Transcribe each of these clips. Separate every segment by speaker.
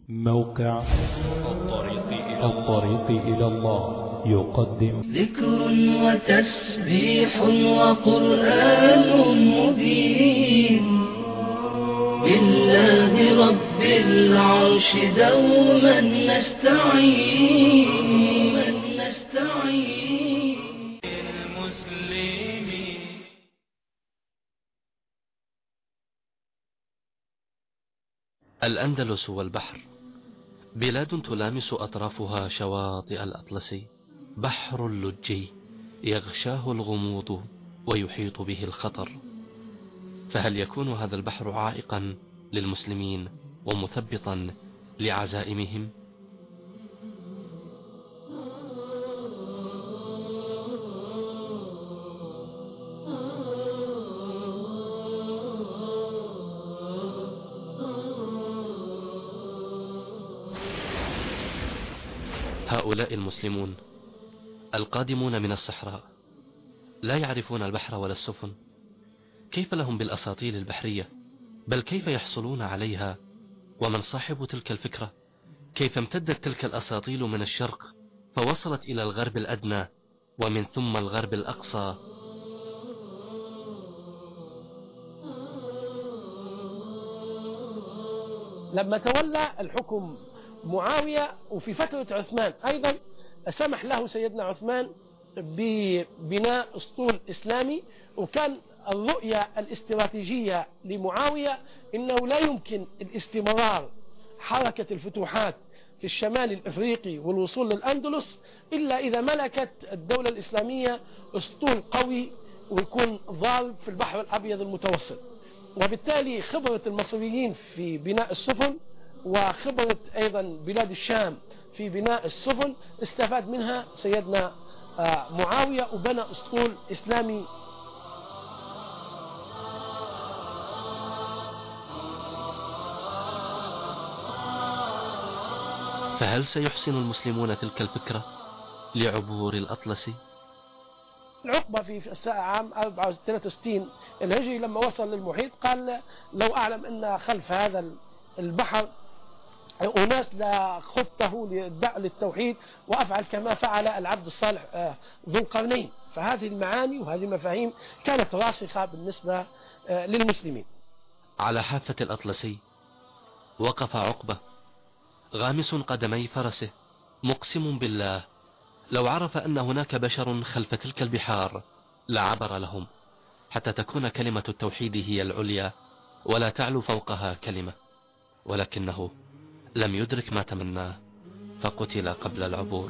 Speaker 1: موقع الطريق إلى الله يقدم
Speaker 2: ذكر وتسبيح وقرآن مبين بالله رب العرش دوما نستعين المسلمين.
Speaker 3: الأندلس والبحر بلاد تلامس أطرافها شواطئ الأطلسي، بحر لجي يغشاه الغموض ويحيط به الخطر، فهل يكون هذا البحر عائقا للمسلمين ومثبطا لعزائمهم؟ هؤلاء المسلمون القادمون من الصحراء لا يعرفون البحر ولا السفن، كيف لهم بالأساطيل البحرية؟ بل كيف يحصلون عليها؟ ومن صاحب تلك الفكرة؟ كيف امتدت تلك الأساطيل من الشرق فوصلت إلى الغرب الأدنى ومن ثم الغرب الأقصى؟
Speaker 4: لما تولى الحكم معاوية وفي فترة عثمان أيضا سمح له سيدنا عثمان ببناء اسطول إسلامي، وكان الرؤية الاستراتيجية لمعاوية إنه لا يمكن الاستمرار حركة الفتوحات في الشمال الإفريقي والوصول للأندلس إلا إذا ملكت الدولة الإسلامية اسطول قوي ويكون ضارب في البحر الأبيض المتوسط. وبالتالي خبرة المصريين في بناء السفن وخبرة أيضا بلاد الشام في بناء السفن استفاد منها سيدنا معاوية وبنى اسطول إسلامي.
Speaker 3: فهل سيحسن المسلمون تلك الفكرة لعبور الأطلسي؟
Speaker 4: العقبة في عام 63 الهجري لما وصل للمحيط قال لو أعلم أن خلف هذا البحر أناس لا خطه للتوحيد وأفعل كما فعل العبد الصالح ذو القرنين. فهذه المعاني وهذه المفاهيم كانت راسخة بالنسبة للمسلمين.
Speaker 3: على حافة الأطلسي وقف عقبة غامس قدمي فرسه مقسم بالله لو عرف أن هناك بشر خلف تلك البحار لعبر لهم حتى تكون كلمة التوحيد هي العليا ولا تعلو فوقها كلمة، ولكنه لم يدرك ما تمناه فقتل قبل العبور.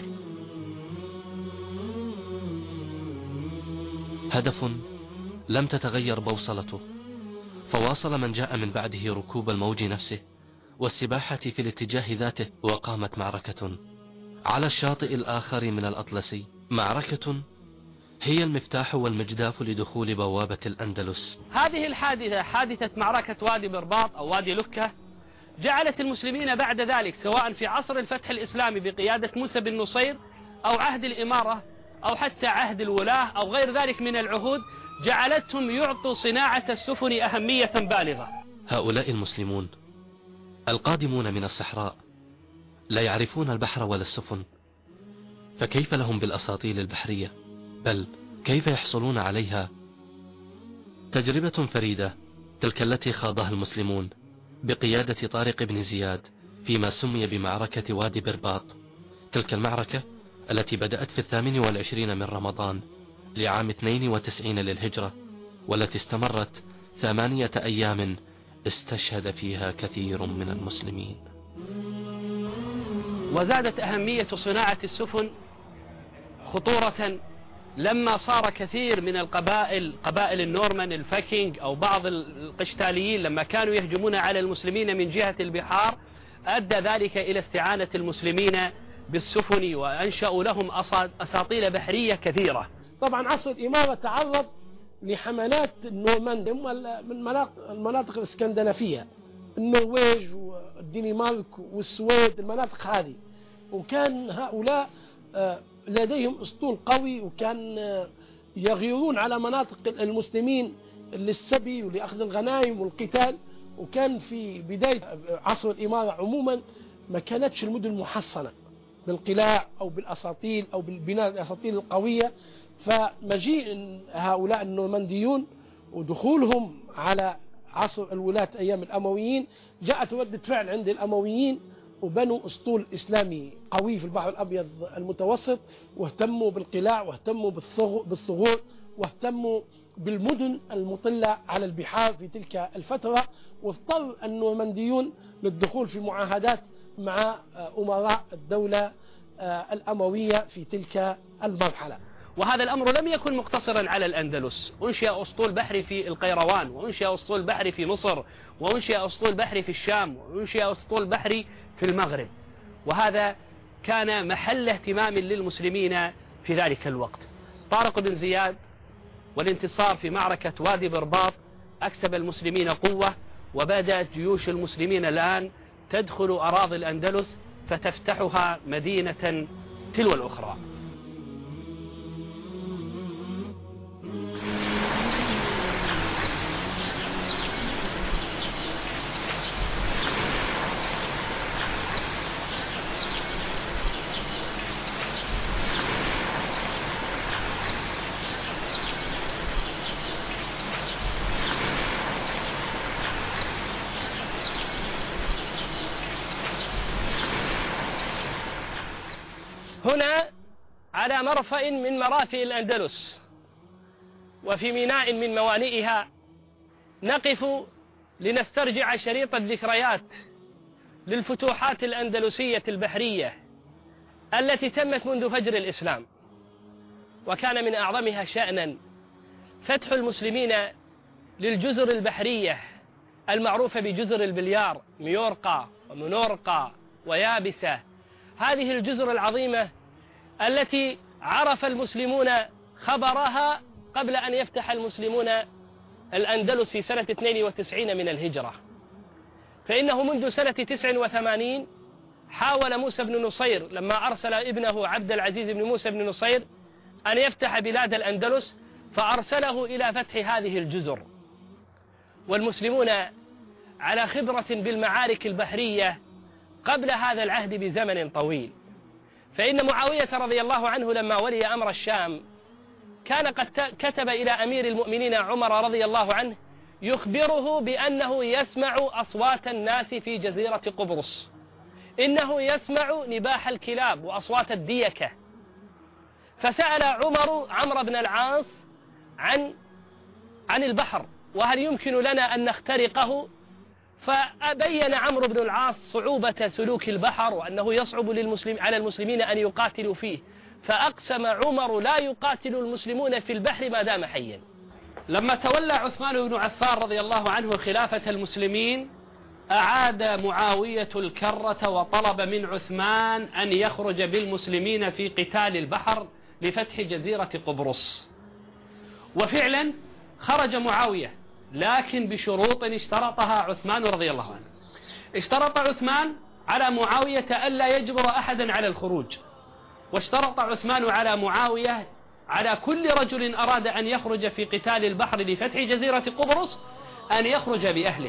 Speaker 3: هدف لم تتغير بوصلته، فواصل من جاء من بعده ركوب الموج نفسه والسباحة في الاتجاه ذاته، وقامت معركة على الشاطئ الآخر من الأطلسي، معركة هي المفتاح والمجداف لدخول بوابة الأندلس.
Speaker 5: هذه الحادثة حادثة معركة وادي برباط أو وادي لكة جعلت المسلمين بعد ذلك سواء في عصر الفتح الإسلامي بقيادة موسى بن نصير أو عهد الإمارة أو حتى عهد الولاة أو غير ذلك من العهود جعلتهم يعطوا صناعة السفن أهمية بالغة.
Speaker 3: هؤلاء المسلمون القادمون من الصحراء لا يعرفون البحر ولا السفن، فكيف لهم بالأساطيل البحرية؟ بل كيف يحصلون عليها؟ تجربة فريدة تلك التي خاضها المسلمون بقيادة طارق بن زياد فيما سمي بمعركة وادي برباط، تلك المعركة التي بدأت في 28 من رمضان لعام 92 للهجرة، والتي استمرت 8 أيام استشهد فيها كثير من المسلمين.
Speaker 5: وزادت أهمية صناعة السفن خطورة لما صار كثير من قبائل النورمان الفاكينج أو بعض القشتاليين لما كانوا يهجمون على المسلمين من جهة البحار، أدى ذلك إلى استعانة المسلمين بالسفن وأنشأوا لهم أساطيل بحرية كثيرة.
Speaker 4: طبعا عصر الإمارة تعرض لحملات النورمان من المناطق الاسكندنافية، النرويج والدنمارك والسويد، المناطق هذه، وكان هؤلاء لديهم اسطول قوي وكان يغيرون على مناطق المسلمين للسبي ولأخذ الغنائم والقتال. وكان في بداية عصر الإمارة عموما ما كانتش المدن محصنة بالقلاع أو بالأساطيل أو بالبناء الأساطيل القوية. فمجيء هؤلاء النورمانديون ودخولهم على عصر الولاة أيام الأمويين جاءت ردة فعل عند الأمويين وبنوا أسطول إسلامي قوي في البحر الأبيض المتوسط، واهتموا بالقلاع واهتموا بالثغور واهتموا بالمدن المطلة على البحار في تلك الفترة. واضطر النورمانديون للدخول في معاهدات مع أمراء الدولة الأموية في تلك المرحلة.
Speaker 5: وهذا الأمر لم يكن مقتصرا على الأندلس، أنشئ أسطول بحري في القيروان، وأنشئ أسطول بحري في مصر، وأنشئ أسطول بحري في الشام، وأنشئ أسطول بحري في المغرب، وهذا كان محل اهتمام للمسلمين في ذلك الوقت. طارق بن زياد والانتصار في معركة وادي برباط أكسب المسلمين قوة، وبدأت جيوش المسلمين الآن تدخل أراضي الأندلس فتفتحها مدينة تلو الأخرى. هنا على مرفأ من مرافئ الأندلس وفي ميناء من موانئها نقف لنسترجع شريط الذكريات للفتوحات الأندلسية البحرية التي تمت منذ فجر الإسلام، وكان من أعظمها شأنا فتح المسلمين للجزر البحرية المعروفة بجزر البليار، ميورقا ومنورقا ويابسة. هذه الجزر العظيمة التي عرف المسلمون خبرها قبل أن يفتح المسلمون الأندلس في سنة 92 من الهجرة، فإنه منذ سنة 89 حاول موسى بن نصير لما أرسل ابنه عبد العزيز بن موسى بن نصير أن يفتح بلاد الأندلس، فأرسله إلى فتح هذه الجزر، والمسلمون على خبرة بالمعارك البحرية قبل هذا العهد بزمن طويل. فإن معاوية رضي الله عنه لما ولي أمر الشام كان قد كتب إلى أمير المؤمنين عمر رضي الله عنه يخبره بأنه يسمع أصوات الناس في جزيرة قبرص، إنه يسمع نباح الكلاب وأصوات الديكة. فسأل عمرو بن العاص عن البحر، وهل يمكن لنا أن نخترقه؟ فبين عمرو بن العاص صعوبة سلوك البحر وأنه يصعب على المسلمين أن يقاتلوا فيه، فأقسم عمر لا يقاتل المسلمون في البحر ما دام حيا. لما تولى عثمان بن عفان رضي الله عنه خلافة المسلمين أعاد معاوية الكرة وطلب من عثمان أن يخرج بالمسلمين في قتال البحر لفتح جزيرة قبرص، وفعلا خرج معاوية، لكن بشروط اشترطها عثمان رضي الله عنه. اشترط عثمان على معاوية ألا يجبر أحدا على الخروج، واشترط عثمان على معاوية على كل رجل أراد أن يخرج في قتال البحر لفتح جزيرة قبرص أن يخرج بأهله.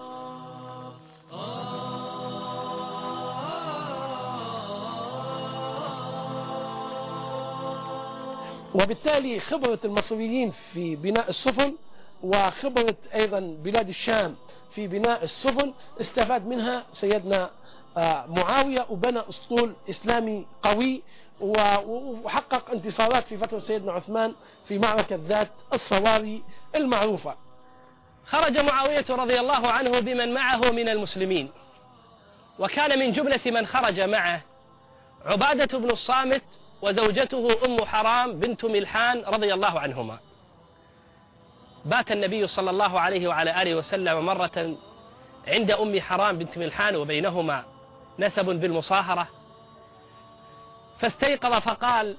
Speaker 4: وبالتالي خبرة المصريين في بناء السفن وخبرة أيضا بلاد الشام في بناء السفن استفاد منها سيدنا معاوية، وبنى أسطول إسلامي قوي وحقق انتصارات في فترة سيدنا عثمان في معركة ذات الصواري المعروفة.
Speaker 5: خرج معاوية رضي الله عنه بمن معه من المسلمين، وكان من جملة من خرج معه عبادة بن الصامت وزوجته أم حرام بنت ملحان رضي الله عنهما. بات النبي صلى الله عليه وعلى آله وسلم مرة عند أم حرام بنت ملحان وبينهما نسب بالمصاهرة، فاستيقظ فقال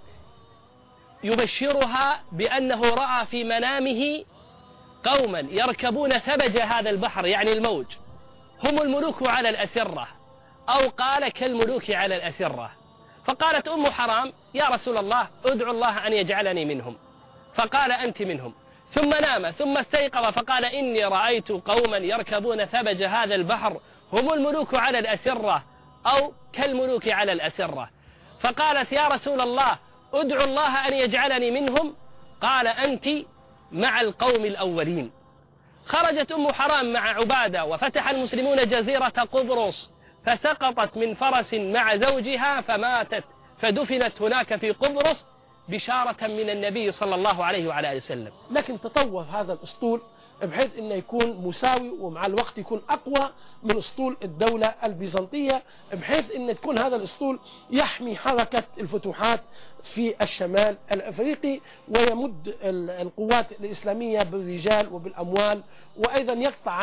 Speaker 5: يبشرها بأنه رأى في منامه قوما يركبون ثبج هذا البحر، يعني الموج، هم الملوك على الأسرة، أو قال كالملوك على الأسرة. فقالت أم حرام يا رسول الله ادعو الله أن يجعلني منهم، فقال أنت منهم. ثم نام، ثم استيقظ فقال إني رأيت قوما يركبون ثبج هذا البحر، هم الملوك على الأسرة، أو كالملوك على الأسرة. فقالت يا رسول الله ادعو الله أن يجعلني منهم. قال أنت مع القوم الأولين. خرجت أم حرام مع عبادة وفتح المسلمون جزيرة قبرص، فسقطت من فرس مع زوجها فماتت، فدفنت هناك في قبرص بشارة من النبي صلى الله عليه وعلى آله وسلم.
Speaker 4: لكن تطور هذا الأسطول بحيث أنه يكون مساوي ومع الوقت يكون أقوى من أسطول الدولة البيزنطية، بحيث أن تكون هذا الأسطول يحمي حركة الفتوحات في الشمال الأفريقي، ويمد القوات الإسلامية بالرجال وبالأموال، وأيضا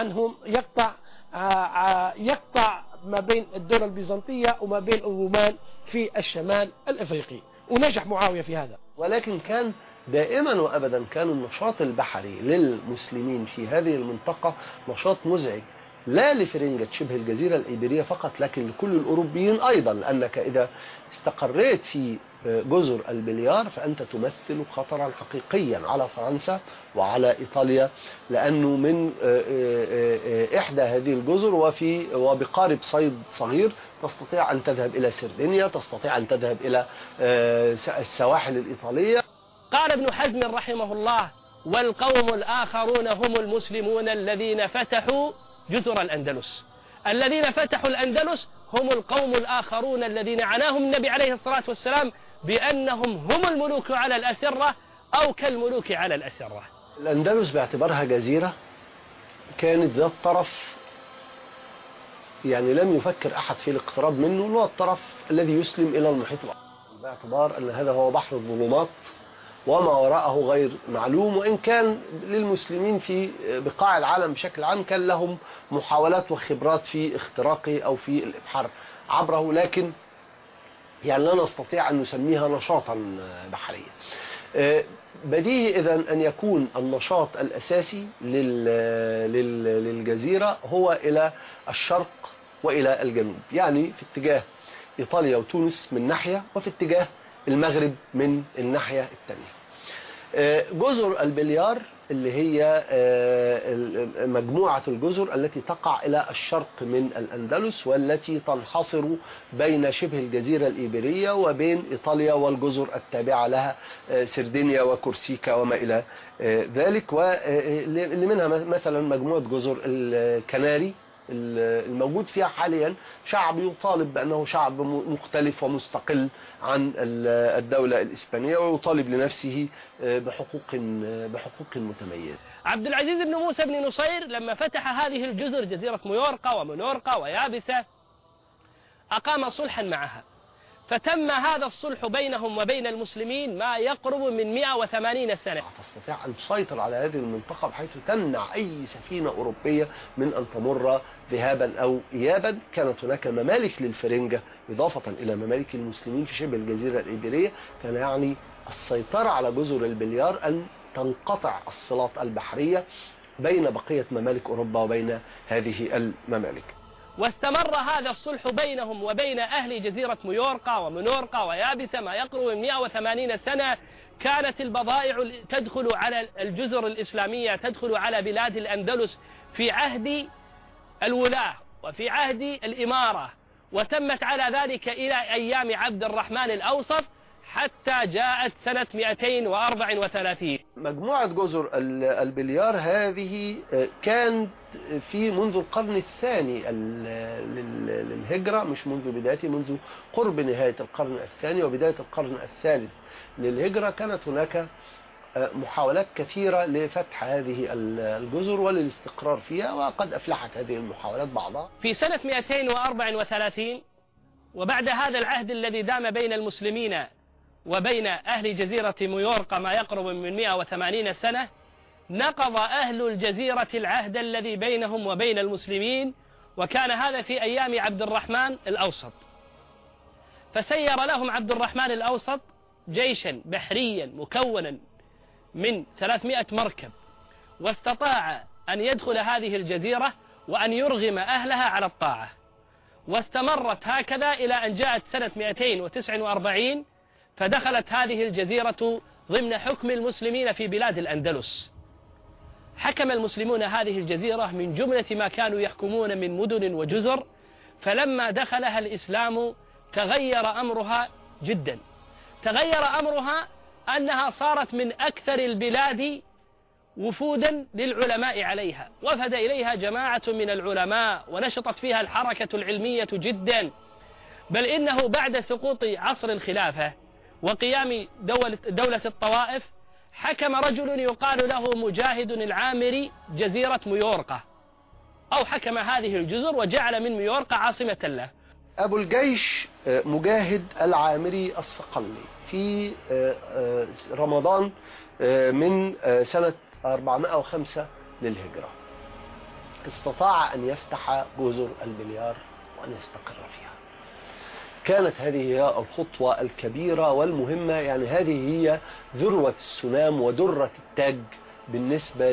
Speaker 4: يقطع ما بين الدولة البيزنطية وما بين الرومان في الشمال الأفريقي. ونجح معاوية في هذا.
Speaker 6: ولكن كان دائما وأبدا كان النشاط البحري للمسلمين في هذه المنطقة نشاط مزعج، لا لفرنجة شبه الجزيرة الإيبيرية فقط، لكن لكل الأوروبيين أيضا، لأنك إذا استقريت في جزر البليار فأنت تمثل خطرا حقيقيا على فرنسا وعلى إيطاليا، لأنه من إحدى هذه الجزر وبقارب صيد صغير تستطيع أن تذهب إلى سردينيا، تستطيع أن تذهب إلى السواحل الإيطالية.
Speaker 5: قال ابن حزم رحمه الله والقوم الآخرون هم المسلمون الذين فتحوا جزر الأندلس. الذين فتحوا الأندلس هم القوم الآخرون الذين عناهم النبي عليه الصلاة والسلام بأنهم هم الملوك على الأسرة أو كالملوك على الأسرة.
Speaker 6: الأندلس باعتبارها جزيرة كانت ذات طرف يعني لم يفكر أحد في الاقتراب منه، هو الطرف الذي يسلم إلى المحيط الأطلسي، باعتبار أن هذا هو بحر الظلمات وما وراءه غير معلوم. وإن كان للمسلمين في بقاع العالم بشكل عام كان لهم محاولات وخبرات في اختراقه أو في الإبحار عبره، لكن يعني لا نستطيع أن نسميها نشاطا بحريا. بديهي إذن أن يكون النشاط الأساسي للجزيرة هو إلى الشرق وإلى الجنوب، يعني في اتجاه إيطاليا وتونس من ناحية، وفي اتجاه المغرب من الناحية الثانية. جزر البليار اللي هي مجموعة الجزر التي تقع إلى الشرق من الأندلس، والتي تنحصر بين شبه الجزيرة الإيبيرية وبين إيطاليا والجزر التابعة لها سردينيا وكورسيكا وما إلى ذلك، واللي منها مثلا مجموعة جزر الكناري الموجود فيها حاليا شعب يطالب بأنه شعب مختلف ومستقل عن الدولة الإسبانية، ويطالب لنفسه بحقوق متميزة.
Speaker 5: عبد العزيز بن موسى بن نصير لما فتح هذه الجزر جزيرة ميورقا ومنورقا ويابسة أقام صلحا معها، فتم هذا الصلح بينهم وبين المسلمين ما يقرب من 180 سنة.
Speaker 6: تستطيع أن تسيطر على هذه المنطقة بحيث تمنع أي سفينة أوروبية من أن تمر ذهابا أو إيابا. كانت هناك ممالك للفرنجة إضافة إلى ممالك المسلمين في شبه الجزيرة الإيبيرية، كان يعني السيطرة على جزر البليار أن تنقطع الصلات البحرية بين بقية ممالك أوروبا وبين هذه الممالك.
Speaker 5: واستمر هذا الصلح بينهم وبين أهل جزيرة ميورقا ومنورقا ويابسة ما يقرب من 180 سنة. كانت البضائع تدخل على الجزر الإسلامية، تدخل على بلاد الأندلس في عهد الولاة وفي عهد الإمارة، وتمت على ذلك إلى أيام عبد الرحمن الأوسط حتى جاءت سنة 234.
Speaker 6: مجموعة جزر البليار هذه كانت في منذ القرن الثاني للهجرة، مش منذ بدايته، منذ قرب نهاية القرن الثاني وبداية القرن الثالث للهجرة كانت هناك محاولات كثيرة لفتح هذه الجزر وللاستقرار فيها، وقد أفلحت هذه المحاولات بعضها.
Speaker 5: في سنة 234 وبعد هذا العهد الذي دام بين المسلمين وبين أهل جزيرة ميورقا ما يقرب من 180 سنة، نقض أهل الجزيرة العهد الذي بينهم وبين المسلمين، وكان هذا في أيام عبد الرحمن الأوسط. فسير لهم عبد الرحمن الأوسط جيشا بحريا مكونا من 300 مركب، واستطاع أن يدخل هذه الجزيرة وأن يرغم أهلها على الطاعة، واستمرت هكذا إلى أن جاءت سنة 249 فدخلت هذه الجزيرة ضمن حكم المسلمين في بلاد الأندلس. حكم المسلمون هذه الجزيرة من جملة ما كانوا يحكمون من مدن وجزر، فلما دخلها الإسلام تغير أمرها جدا. تغير أمرها أنها صارت من أكثر البلاد وفودا للعلماء عليها، وفد إليها جماعة من العلماء ونشطت فيها الحركة العلمية جدا. بل إنه بعد سقوط عصر الخلافة وقيام دولة الطوائف حكم رجل يقال له مجاهد العامري جزيرة ميورقة، أو حكم هذه الجزر وجعل من ميورقة عاصمة له.
Speaker 6: أبو الجيش مجاهد العامري الصقلي في رمضان من سنة 405 للهجرة استطاع أن يفتح جزر البليار وأن يستقر فيها. كانت هذه هي الخطوة الكبيرة والمهمة، يعني هذه هي ذروة السنام ودرة التاج بالنسبة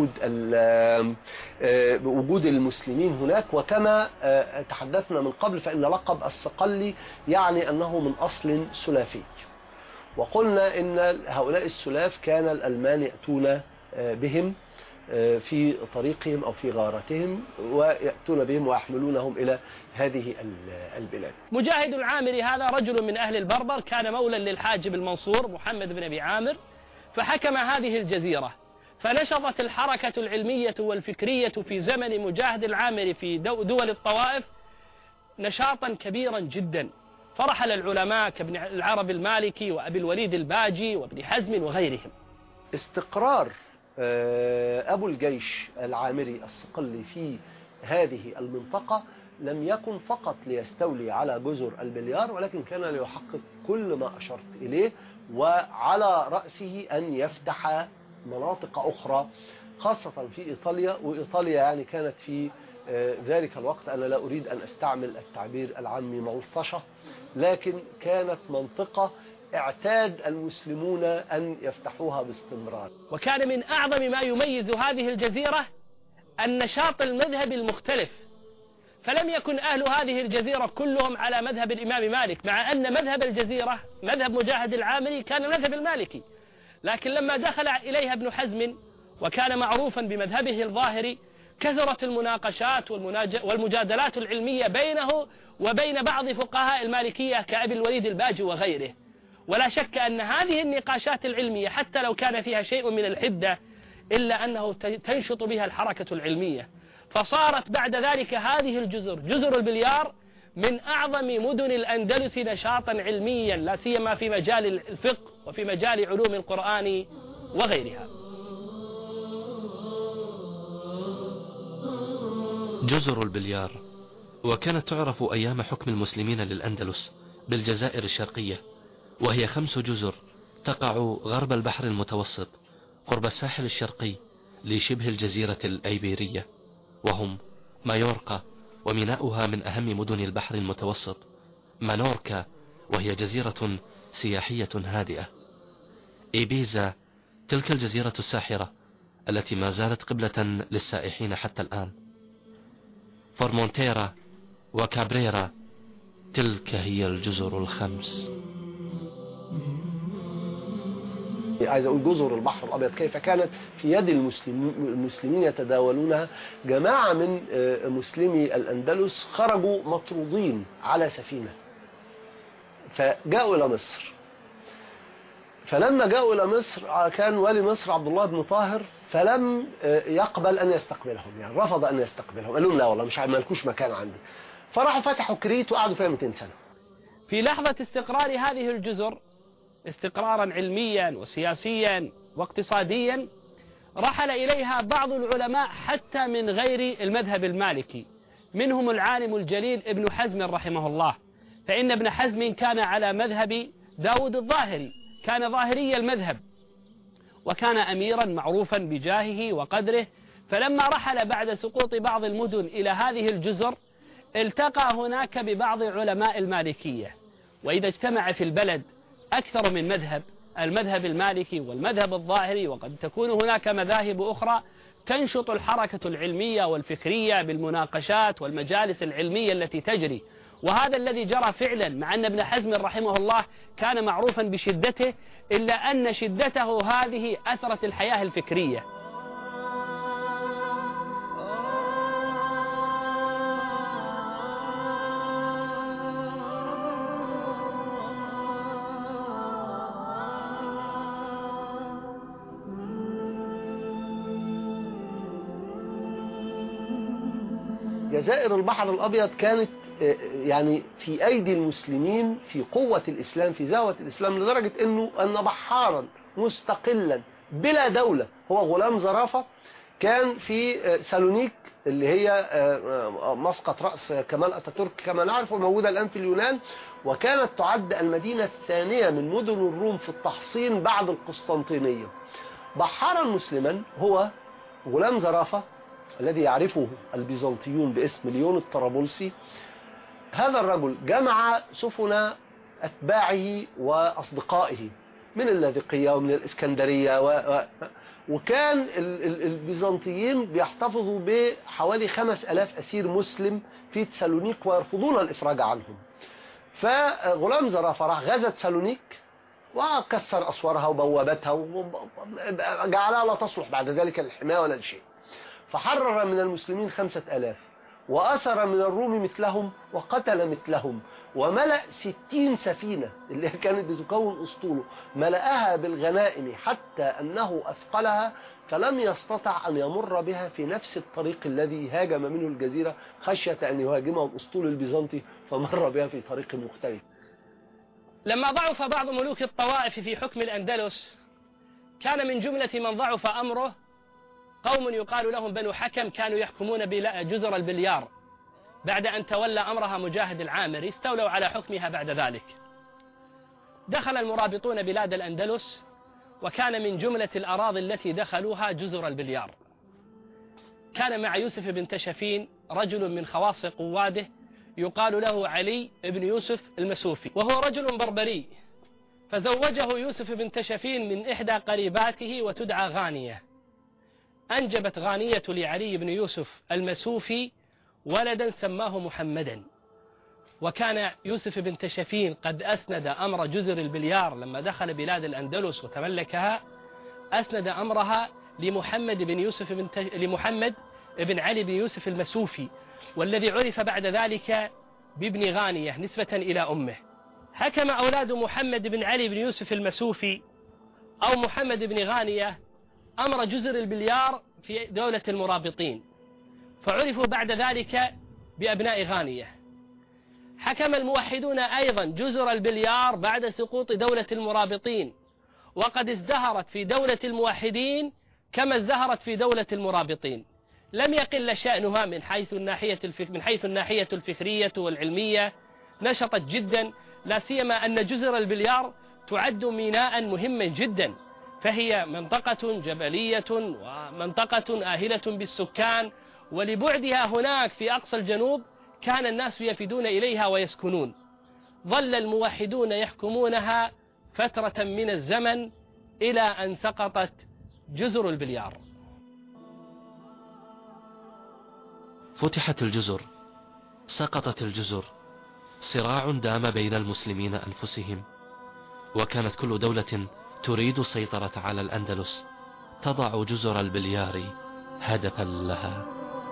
Speaker 6: لوجود المسلمين هناك. وكما تحدثنا من قبل فإن لقب الصقلي يعني أنه من أصل سلافي، وقلنا إن هؤلاء السلاف كان الألمان يأتون بهم في طريقهم أو في غارتهم ويأتون بهم ويحملونهم إلى هذه البلاد.
Speaker 5: مجاهد العامري هذا رجل من أهل البربر، كان مولا للحاجب المنصور محمد بن أبي عامر، فحكم هذه الجزيرة. فنشطت الحركة العلمية والفكرية في زمن مجاهد العامري في دول الطوائف نشاطا كبيرا جدا. فرحل العلماء كابن العربي المالكي وأبي الوليد الباجي وابن حزم وغيرهم.
Speaker 6: استقرار أبو الجيش العامري الصقلي في هذه المنطقة لم يكن فقط ليستولي على جزر البليار، ولكن كان ليحقق كل ما أشرت إليه، وعلى رأسه أن يفتح مناطق أخرى خاصة في إيطاليا. وإيطاليا يعني كانت في ذلك الوقت، أنا لا أريد أن أستعمل التعبير العامي ملطشة، لكن كانت منطقة اعتاد المسلمون أن يفتحوها باستمرار.
Speaker 5: وكان من أعظم ما يميز هذه الجزيرة النشاط المذهبي المختلف، فلم يكن أهل هذه الجزيرة كلهم على مذهب الإمام مالك، مع أن مذهب الجزيرة مذهب مجاهد العامري كان مذهب المالكي. لكن لما دخل إليها ابن حزم وكان معروفا بمذهبه الظاهري كثرت المناقشات والمجادلات العلمية بينه وبين بعض فقهاء المالكية كأبي الوليد الباجي وغيره. ولا شك أن هذه النقاشات العلمية حتى لو كان فيها شيء من الحدة إلا أنه تنشط بها الحركة العلمية. فصارت بعد ذلك هذه جزر البليار من أعظم مدن الأندلس نشاطا علميا، لا سيما في مجال الفقه وفي مجال علوم القرآن وغيرها.
Speaker 3: جزر البليار وكانت تعرف أيام حكم المسلمين للأندلس بالجزائر الشرقية، وهي 5 جزر تقع غرب البحر المتوسط قرب الساحل الشرقي لشبه الجزيرة الأيبيرية، وهم مايورقا وميناؤها من أهم مدن البحر المتوسط، مانوركا وهي جزيرة سياحية هادئة، إيبيزا تلك الجزيرة الساحرة التي ما زالت قبلة للسائحين حتى الآن، فورمونتيرا وكابريرا تلك هي الجزر ال5.
Speaker 6: عايز أقول جزر البحر الأبيض كيف كانت في يد المسلمين يتداولونها. جماعة من مسلمي الأندلس خرجوا مطرودين على سفينة فجاءوا إلى مصر. فلما جاءوا إلى مصر كان والي مصر عبد الله بن طاهر، فلم يقبل أن يستقبلهم، يعني رفض أن يستقبلهم، قال لهم لا والله مش مالكوش مكان عندي. فراحوا فتحوا كريت وقعدوا فيها 200 سنة.
Speaker 5: في لحظة استقرار هذه الجزر استقرارا علميا وسياسيا واقتصاديا رحل إليها بعض العلماء حتى من غير المذهب المالكي، منهم العالم الجليل ابن حزم رحمه الله. فإن ابن حزم كان على مذهب داود الظاهري، كان ظاهري المذهب وكان أميرا معروفا بجاهه وقدره. فلما رحل بعد سقوط بعض المدن إلى هذه الجزر التقى هناك ببعض علماء المالكية، وإذا اجتمع في البلد أكثر من مذهب، المذهب المالكي والمذهب الظاهري، وقد تكون هناك مذاهب أخرى، تنشط الحركة العلمية والفكرية بالمناقشات والمجالس العلمية التي تجري. وهذا الذي جرى فعلا، مع أن ابن حزم رحمه الله كان معروفا بشدته، إلا أن شدته هذه أثرت الحياة الفكرية.
Speaker 6: جزائر البحر الأبيض كانت يعني في أيدي المسلمين في قوة الإسلام، في زاوية الإسلام، لدرجة أن بحارا مستقلا بلا دولة هو غلام زرافة كان في سالونيك اللي هي مسقط رأس كمال أتاتورك كما نعرف، وموجودة الآن في اليونان، وكانت تعد المدينة الثانية من مدن الروم في التحصين بعد القسطنطينية. بحارا مسلما هو غلام زرافة الذي يعرفه البيزنطيون باسم ليون الطرابلسي. هذا الرجل جمع سفن أتباعه وأصدقائه من اللاذقية ومن الإسكندرية وكان البيزنطيين بيحتفظوا بحوالي 5000 أسير مسلم في سالونيك ويرفضون الإفراج عنهم. فغلام زرافة راح غزت سالونيك وكسر أسوارها وبوابتها وجعلها لا تصلح بعد ذلك للحماية ولا لشيء. فحرر من المسلمين 5000 وأسر من الروم مثلهم وقتل مثلهم، وملأ 60 سفينة اللي كانت بتكون أسطوله، ملأها بالغنائم حتى أنه أثقلها فلم يستطع أن يمر بها في نفس الطريق الذي هاجم منه الجزيرة خشية أن يهاجمه الأسطول البيزنطي، فمر بها في طريق مختلف.
Speaker 5: لما ضعف بعض ملوك الطوائف في حكم الأندلس كان من جملة من ضعف أمره قوم يقال لهم بنو حكم، كانوا يحكمون جزر البليار بعد أن تولى أمرها مجاهد العامري، استولوا على حكمها بعد ذلك. دخل المرابطون بلاد الأندلس، وكان من جملة الأراضي التي دخلوها جزر البليار. كان مع يوسف بن تشفين رجل من خواص قواده يقال له علي بن يوسف المسوفي، وهو رجل بربري، فزوجه يوسف بن تشفين من إحدى قريباته وتدعى غانية. أنجبت غانية لعلي بن يوسف المسوفي ولدا سماه محمدا. وكان يوسف بن تشفين قد أسند أمر جزر البليار لما دخل بلاد الأندلس وتملكها، أسند أمرها لمحمد بن علي بن يوسف المسوفي، والذي عرف بعد ذلك بابن غانية نسبة إلى أمه. حكم أولاد محمد بن علي بن يوسف المسوفي أو محمد بن غانية أمر جزر البليار في دولة المرابطين، فعرفوا بعد ذلك بأبناء غانية. حكم الموحدون أيضا جزر البليار بعد سقوط دولة المرابطين، وقد ازدهرت في دولة الموحدين كما ازدهرت في دولة المرابطين. لم يقل شأنها من حيث الناحية الفكرية والعلمية، نشطت جدا، لا سيما أن جزر البليار تعد ميناء مهما جدا، فهي منطقة جبلية ومنطقة آهلة بالسكان، ولبعدها هناك في أقصى الجنوب كان الناس يفدون إليها ويسكنون. ظل الموحدون يحكمونها فترة من الزمن إلى أن سقطت جزر البليار.
Speaker 3: فتحت الجزر، سقطت الجزر، صراع دام بين المسلمين أنفسهم، وكانت كل دولة تريد السيطرة على الأندلس تضع جزر البليار هدفا لها.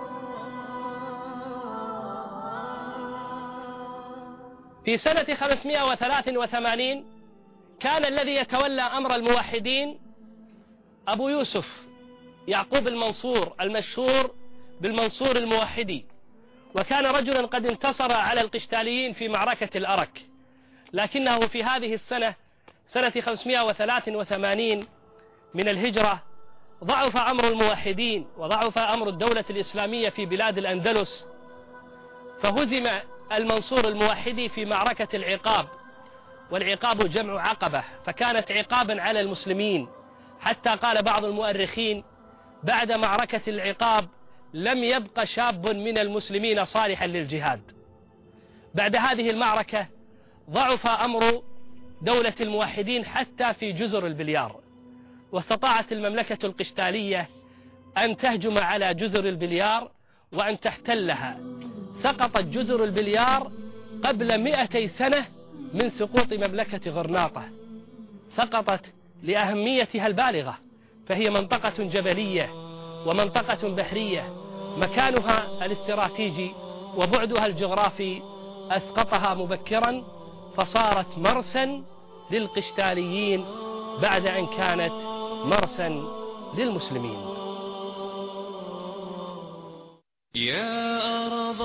Speaker 5: في سنة 583 كان الذي يتولى أمر الموحدين أبو يوسف يعقوب المنصور المشهور بالمنصور الموحدي، وكان رجلا قد انتصر على القشتاليين في معركة الأرك، لكنه في هذه السنة سنة 583 من الهجرة ضعف أمر الموحدين وضعف أمر الدولة الإسلامية في بلاد الأندلس، فهزم المنصور الموحدي في معركة العقاب، والعقاب جمع عقبة، فكانت عقابا على المسلمين، حتى قال بعض المؤرخين بعد معركة العقاب لم يبق شاب من المسلمين صالحا للجهاد. بعد هذه المعركة ضعف أمر دولة الموحدين حتى في جزر البليار، واستطاعت المملكة القشتالية أن تهجم على جزر البليار وأن تحتلها. سقطت جزر البليار قبل 200 سنة من سقوط مملكة غرناطة، سقطت لأهميتها البالغة، فهي منطقة جبلية ومنطقة بحرية، مكانها الاستراتيجي وبعدها الجغرافي أسقطها مبكرا، فصارت مرسا للقشتاليين بعد أن كانت مرسا للمسلمين.
Speaker 7: يا أرض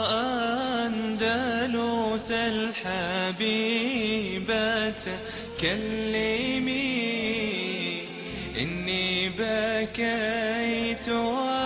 Speaker 7: أندلس الحبيبة كلمي إني بكيت